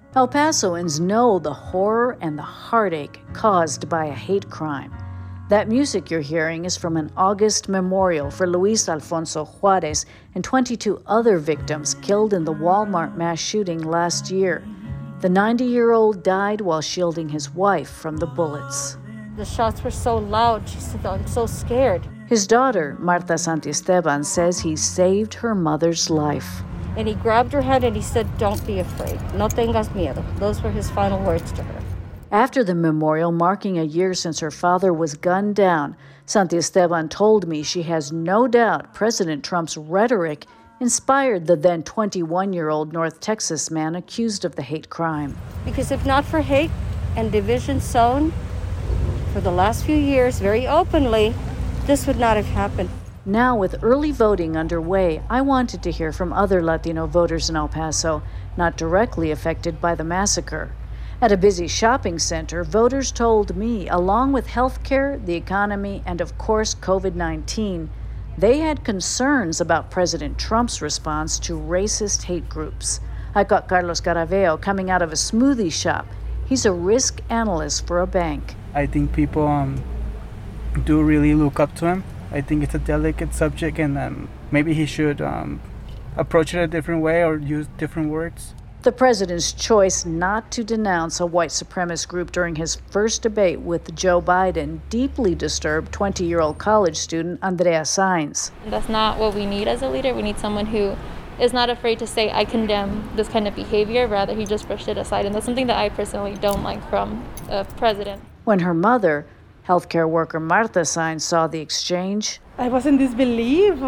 El Pasoans know the horror and the heartache caused by a hate crime. That music you're hearing is from an August memorial for Luis Alfonso Juarez and 22 other victims killed in the Walmart mass shooting last year. The 90-year-old died while shielding his wife from the bullets. The shots were so loud, she said, I'm so scared. His daughter, Marta Santiesteban, says he saved her mother's life. And he grabbed her hand and he said, don't be afraid. No tengas miedo. Those were his final words to her. After the memorial marking a year since her father was gunned down, Santiesteban told me she has no doubt President Trump's rhetoric inspired the then 21-year-old North Texas man accused of the hate crime. Because if not for hate and division sown for the last few years very openly, this would not have happened. Now, with early voting underway, I wanted to hear from other Latino voters in El Paso, not directly affected by the massacre. At a busy shopping center, voters told me, along with healthcare, the economy, and of course COVID-19, they had concerns about President Trump's response to racist hate groups. I caught Carlos Caraveo coming out of a smoothie shop. He's a risk analyst for a bank. I think people do really look up to him. I think it's a delicate subject, and maybe he should approach it a different way or use different words. The president's choice not to denounce a white supremacist group during his first debate with Joe Biden deeply disturbed 20-year-old college student Andrea Sainz. That's not what we need as a leader. We need someone who is not afraid to say, I condemn this kind of behavior. Rather, he just brushed it aside. And that's something that I personally don't like from a president. When her mother, healthcare worker Marta Sainz, saw the exchange, I was in disbelief.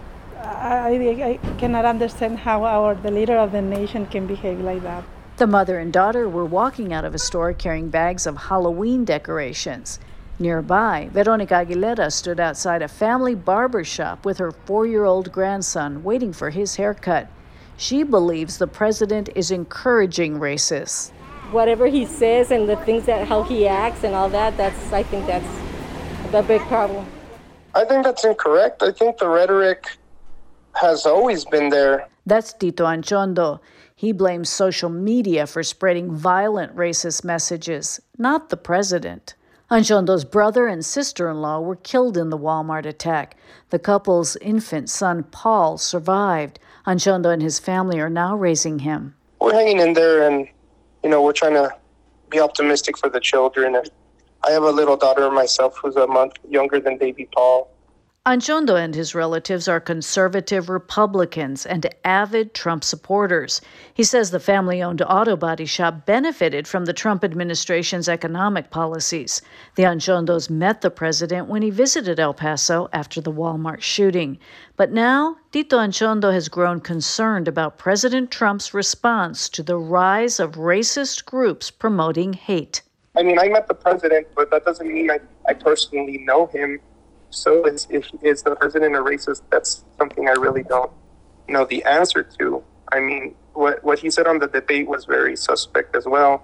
I cannot understand how the leader of the nation can behave like that. The mother and daughter were walking out of a store carrying bags of Halloween decorations. Nearby, Veronica Aguilera stood outside a family barber shop with her 4-year-old grandson waiting for his haircut. She believes the president is encouraging racists. Whatever he says and the things that how he acts and all that, I think that's the big problem. I think that's incorrect. I think the rhetoric has always been there. That's Tito Anchondo. He blames social media for spreading violent racist messages, not the president. Anchondo's brother and sister-in-law were killed in the Walmart attack. The couple's infant son, Paul, survived. Anchondo and his family are now raising him. We're hanging in there, and we're trying to be optimistic for the children. I have a little daughter myself who's a month younger than baby Paul. Anchondo and his relatives are conservative Republicans and avid Trump supporters. He says the family-owned auto body shop benefited from the Trump administration's economic policies. The Anchondos met the president when he visited El Paso after the Walmart shooting. But now, Tito Anchondo has grown concerned about President Trump's response to the rise of racist groups promoting hate. I mean, I met the president, but that doesn't mean I personally know him. So is the president a racist? That's something I really don't know the answer to. I mean, what he said on the debate was very suspect as well,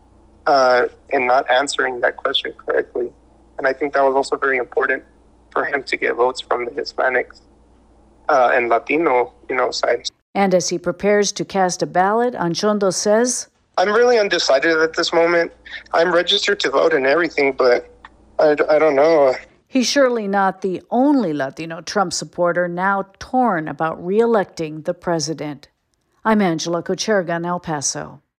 in not answering that question correctly. And I think that was also very important for him to get votes from the Hispanics and Latino, side. And as he prepares to cast a ballot, Anchondo says, I'm really undecided at this moment. I'm registered to vote and everything, but I don't know. He's surely not the only Latino Trump supporter now torn about re-electing the president. I'm Angela Kocherga in El Paso.